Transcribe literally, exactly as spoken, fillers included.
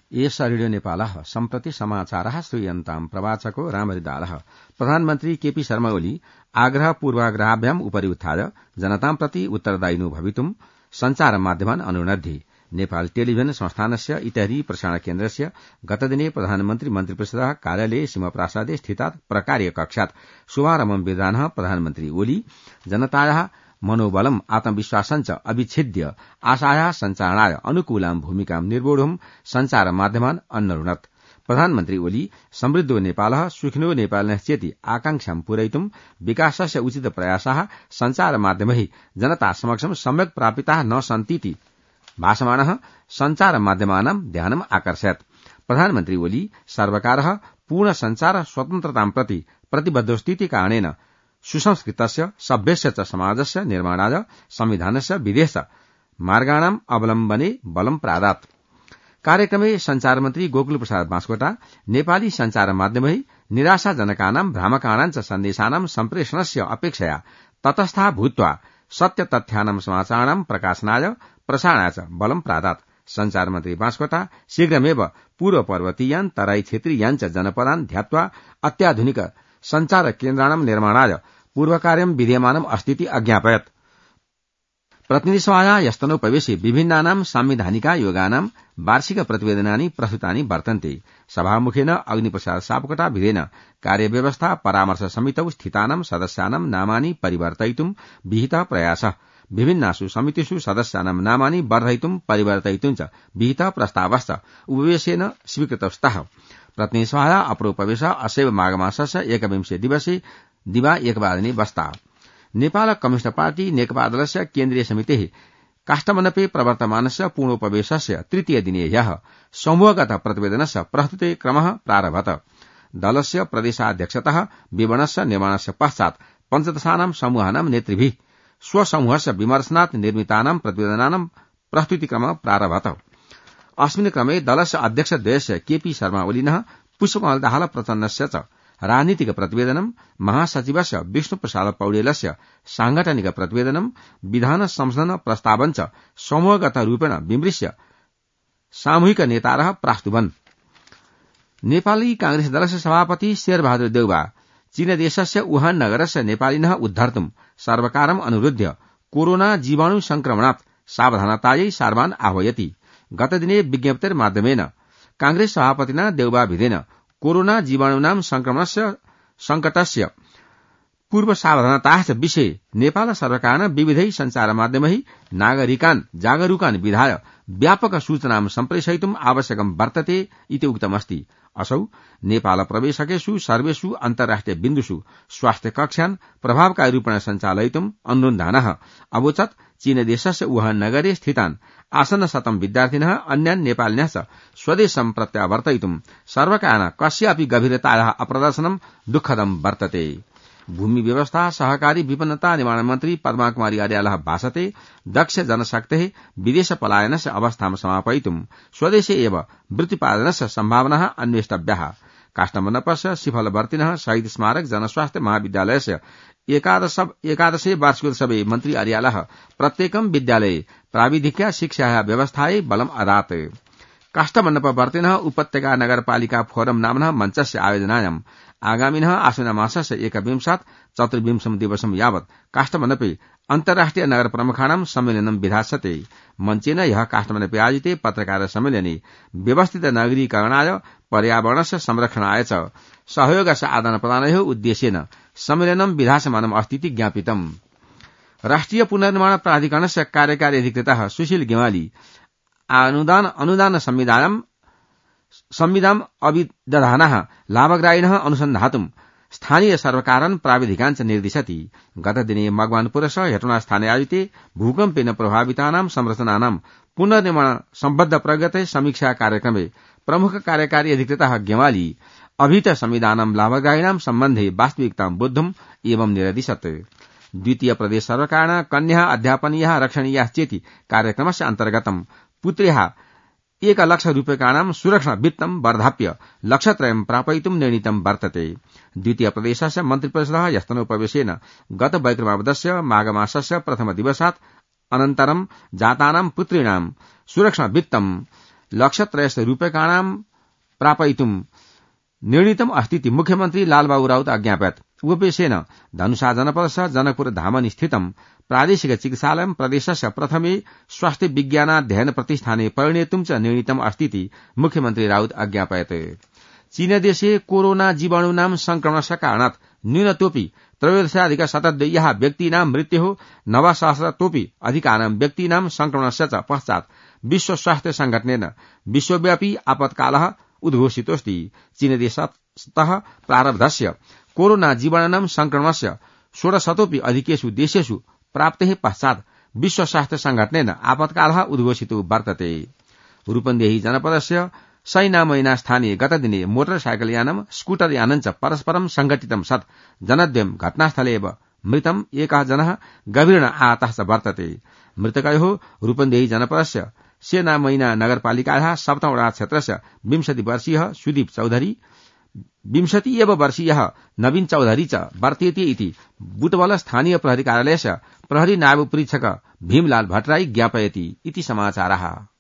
एष रेडियो नेपालः सम्प्रति समाचारः श्रूयन्ताम् प्रवाचको रामहरिदालः प्रधानमन्त्री केपी शर्मा ओली आग्रह पूर्वाग्रहाभ्याम् उपरि उत्थाय जनतां प्रति उत्तरदायिनो भवितुम् सञ्चार माध्यमान् अनुनद्धि नेपाल टेलिभिजन संस्थानस्य इतहरी प्रसारण केन्द्रस्य गतदिने प्रधानमन्त्री मन्त्रिपरिषदः कार्यालये सिंहप्रासादे स्थितात् प्रकार्य कक्षात् शुभारम्भं विधानः प्रधानमन्त्री ओली जनतायाः मनोबलम् आत्मविश्वासञ्च अविच्छिद्य आशायाः सञ्चारणाय अनुकूलां भूमिकां निर्वोढुं सञ्चार माध्यमान् अन्नरुणत् प्रधानमन्त्री ओली समृद्धो नेपालः सुखिनो नेपालिनः चेति आकांक्षां पूरयितुं विकासस्य उचित प्रयासाः सञ्चार माध्यमैः जनता समक्षं सम्यक् प्रापिताः न सन्तीति भाषमाणः सञ्चार माध्यमानां ध्यानम् आकर्षयत् प्रधानमन्त्री ओली सर्वकारः पूर्ण सञ्चार स्वतन्त्रतां प्रति प्रतिबद्धोस्तीति कारणेन सुसंस्कृतस्य सभ्यस्य च समाजस्य निर्माणाय संविधानस्य विधेयस्य मार्गाणाम् अवलम्बने बलं प्रादात् कार्यक्रमे सञ्चार मन्त्री गोकुल प्रसाद बास्कोटा नेपाली सञ्चार माध्यमैः निराशाजनकानां भ्रामकाणां च सन्देशानां सम्प्रेषणस्य अपेक्षया तटस्थः भूत्वा सत्य तथ्यानां समाचाराणां प्रकाशनाय प्रसारणाय च बलं प्रादात् सञ्चार मन्त्री बास्कोटा शीघ्रमेव पूर्वपर्वतीयान् तराई क्षेत्रीयान् च जनपदान् ध्यात्वा अत्याधुनिक सञ्चार केन्द्राणां निर्माणाय पूर्वकार्यं विधीयमानम् अस्तीति अज्ञापयत् प्रतिनिधिसभाया यस्तनोपवेशे विभिन्नानां सांविधानिकायोगानां वार्षिक प्रतिवेदनानि प्रस्तुतानि वर्तन्ते सभामुखेन अग्निप्रसाद सापकोटा विधेन कार्यव्यवस्था परामर्श समितौ स्थितानां सदस्यानां नामानि परिवर्तयितुं विहितः प्रयासः विभिन्नासु समितिषु सदस्यानां नामानि वर्धयितुं परिवर्तयितुं च विहितः प्रस्तावश्च उपवेशेन स्वीकृतस्तः प्रतिनिधिसभाया अप्रोपवेशः असैव माघमासस्य एकविंशे दिवसे दिवा एकवादने बस्ता नेपाल कम्युनिस्ट पार्टी नेकपा दलस्य केन्द्रीय समितेः काष्ठमण्डपे प्रवर्तमानस्य पूर्णोपवेशस्य तृतीय दिने ह्यः समूहगत प्रतिवेदनस्य प्रस्तुते क्रमः प्रारभत दलस्य प्रदेशाध्यक्षतः विवरणस्य निर्माणस्य पश्चात् पञ्चदशानां समूहानां नेतृभिः स्वसमूहस्य विमर्शनात् निर्मितानां प्रतिवेदनानां प्रस्तुतिक्रमः प्रारभत अस्मिन् क्रमे दलस्य अध्यक्षद्वयस्य केपी शर्मा ओलिनः पुष्पकमल दाहाल प्रचण्डस्य च राजनीतिक प्रतिवेदनं महासचिवस्य विष्णुप्रसाद पौडेलस्य सांगठनिक प्रतिवेदनं विधान संशोधन प्रस्तावञ्च समूहगत रूपेण विमृश्य सामूहिक नेतारः प्रास्तुवन् नेपाली कांग्रेस दलस्य सभापति शेरबहादुर देउबा चीनदेशस्य वुहान नगरस्य नेपालिनः उद्धर्तुं सर्वकारम् अनुरुध्य कोरोना जीवाणु संक्रमणात् सावधानतायै सर्वान् आह्वयति गतदिने विज्ञप्तिर्माध्यमेन कांग्रेस सभापतिना देउबा भिदेन कोरोना जीवाणूनां संक्रमणस्य संकटस्य पूर्व सावधानताः विषये नेपाल सर्वकारेण विविधैः सञ्चार माध्यमैः नागरिकान् जागरूकान् विधाय व्यापक सूचनां सम्प्रेषयितुम् आवश्यकं वर्तते इति उक्तमस्ति असौ नेपाल प्रवेशकेषु सर्वेषु अन्तर्राष्ट्रिय बिन्दुषु स्वास्थ्य कक्षान् प्रभावकारी रूपेण सञ्चालयितुम् अनुरोधानः अवोचत् चीनदेशस्य वुहान नगरे स्थितान् आसन्न शतं विद्यार्थिनः अन्यान् नेपालिनः च स्वदेशं प्रत्यावर्तयितुम् सर्वकारेण कस्यापि गभीरतायाः अप्रदर्शनं दुःखदं वर्तते भूमि व्यवस्था सहकारी विपन्नता निर्माण मन्त्री पद्मा कुमारी अर्यालः भाषते दक्ष जनशक्तेः विदेश पलायनस्य अवस्थां समापयितुं स्वदेशे एव वृत्तिपादनस्य सम्भावनाः अन्वेष्टव्याः काष्ठमण्डपस्य सिफलवर्तिनः शहीद स्मारक जनस्वास्थ्य महाविद्यालयस्य एकादश एकादशे वार्षिकोत्सवे मन्त्री अर्यालः प्रत्येकं विद्यालये प्राविधिक्या शिक्षायाः व्यवस्थायै बलम् अदात् काष्ठमण्डपवर्तिनः उपत्यका नगरपालिका फोरम नाम्नः मञ्चस्य आयोजनायाम् आगामिनः आश्विनमासस्य एकविंशात् चतुर्विंशं दिवसं यावत् काष्ठमण्डपे अन्तर्राष्ट्रिय नगर प्रमुखाणां सम्मेलनं विधास्यते मञ्चेन ह्यः काष्ठमण्डपे आयोजिते पत्रकार सम्मेलने व्यवस्थित नगरीकरणाय पर्यावरणस्य संरक्षणाय च सहयोगस्य आदानप्रदानयोः उद्देश्येन सम्मेलनं विधास्यमानम् अस्तीति ज्ञापितम् राष्ट्रिय पुनर्निर्माण प्राधिकरणस्य कार्यकारी अधिकृतः सुशील गेवाली अनुदान अनुदान संविधानं संविधाम् अभिदधानः लाभग्राहिणः अनुसन्धातुं स्थानीय सर्वकारान् प्राविधिकाञ्च निर्दिशति गतदिने मकवानपुरस्य हेटोना स्थाने आयोजिते भूकम्पेन प्रभावितानां संरचनानां पुनर्निर्माण सम्बद्ध प्रगते समीक्षा कार्यक्रमे प्रमुख कार्यकारी अधिकृतः गेवाली अभित संविधानं लाभग्राहिणां सम्बन्धे वास्तविकतां बुद्धुम् एवं निरदिशत् द्वितीय प्रदेश सर्वकारेण कन्याः अध्यापनीयाः रक्षणीयाश्चेति कार्यक्रमस्य अन्तर्गतं पुत्र्याः एकलक्ष रूप्यकाणां सुरक्षा वित्तं वर्धाप्य लक्षत्रयं प्रापयितुं निर्णीतं वर्तते द्वितीय प्रदेशस्य मन्त्रिपरिषदः यस्तनोपवेशेन गत वैक्रमावदस्य माघमासस्य प्रथम दिवसात् अनन्तरं जातानां पुत्रीणां सुरक्षा वित्तं लक्षत्रयस्य रूप्यकाणां प्रापयितुं निर्णीतम् अस्तीति मुख्यमन्त्री लालबाबु राउत अज्ञापयत्। उपवेशेन धनुषा जनपदस्य जनकपुर धामनि स्थितं प्रादेशिक चिकित्सालयं प्रदेशस्य प्रथमे स्वास्थ्य विज्ञानाध्ययन प्रतिष्ठाने परिणेतुं च निर्णीतम् अस्तीति मुख्यमन्त्री राउत अज्ञापयत्। चीनदेशे कोरोना जीवाणूनां संक्रमणस्य कारणात् न्यूनतोऽपि त्रयोदशाधिक शतद्वयः व्यक्तीनां मृत्युः नवसहस्रतोऽपि अधिकानां व्यक्तीनां संक्रमणस्य च पश्चात् विश्व स्वास्थ्य संघटनेन विश्वव्यापी आपत्कालः उद्घोषितोऽस्ति। चीनदेशतः प्रारब्धस्य कोरोना जीवाणूनां संक्रमणस्य षोडशतोऽपि अधिकेषु देशेषु प्राप्तेः पश्चात् विश्व स्वास्थ्य संघटनेन आपत्कालः उद्घोषितो वर्तते। रूपन्देही जनपदस्य सैनामैना स्थानीय गतदिने मोटरसाइकल यानं स्कूटर यानञ्च परस्परं संघटितं सत् जनद्वयं घटनास्थले एव मृतम् एकः जनः गभीरेण आहतः च वर्तते। मृतकयोः रूपन्देही जनपदस्य सेनामैना नगरपालिकायाः सप्तमवडा क्षेत्रस्य विंशति वर्षीयः सुदीप चौधरी, विंशति एव वर्षीयः नवीन चौधरी च वर्तेते इति बुटवल स्थानीय प्रहरी कार्यालयस्य प्रहरी नायब परीक्षक भीमलाल भट्टराई ज्ञापयति इति समाचारः।